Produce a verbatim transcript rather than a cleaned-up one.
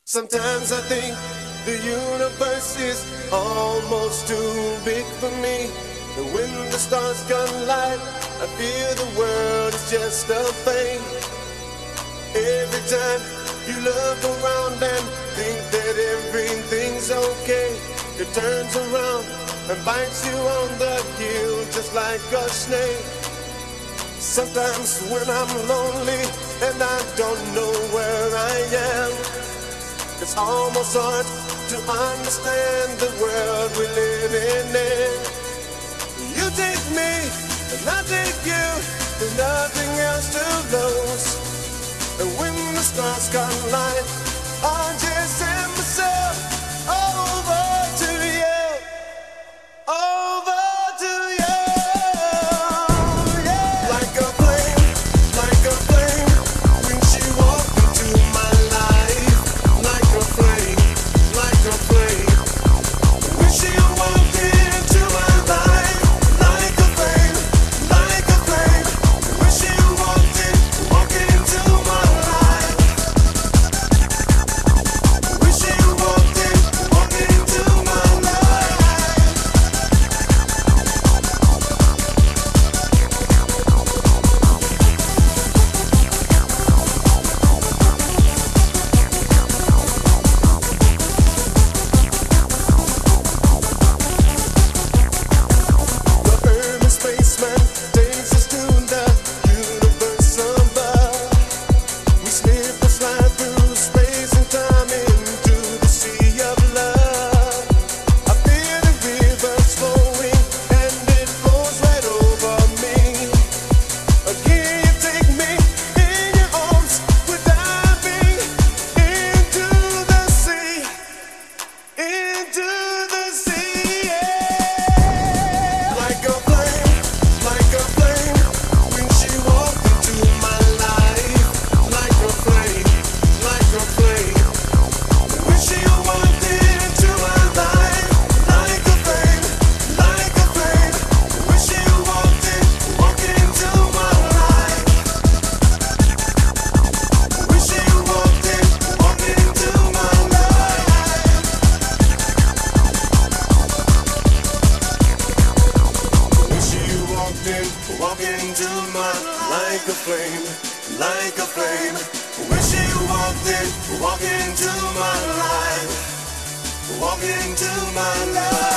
Sometimes I think the universe is almost too big for me. And when the stars collide, I feel the world is just a fake. Every time you look around and think that everything's okay, it turns around and bites you on the heel just like a snake. Sometimes when I'm lonely and I don't know where I am, it's almost hard to understand the world we live in. You take me and I take you, there's nothing else to lose. And when the stars collide, I just send myself over to you, over to you. Yeah. Like a flame, like a flame, when she walked into my life. Like a flame, like a flame, when she walked into my life. Like a flame, like a flame, when she walked in, walked into my life. When she walked in, walked into my life. The urban spaceman takes us to the universe above. We slip and slide through space and time into the sea of love. I feel the rivers flowing and it flows right over me. Again you take me in your arms, we're diving into the sea, into the sea, yeah. Like a flame, like a flame, when she walked into my life. Like a flame, like a flame, when she walked into my life. Like a flame, like a flame, when she walked in, walked into my life. When she walked in, walked into my life. When she walked in, walked into my life. Like a flame, like a flame, when she walked in, walked into my life. Walked into my life.